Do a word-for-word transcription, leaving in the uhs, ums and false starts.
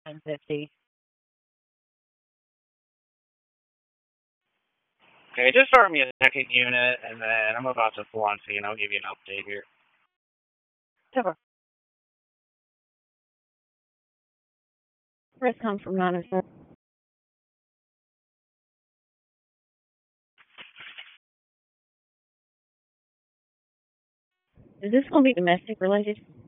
ten fifty. Okay, just start me a second unit, and then I'm about to pull on scene. I'll give you an update here. Cover. Risk comes from nine oh four. Is this going to be domestic related?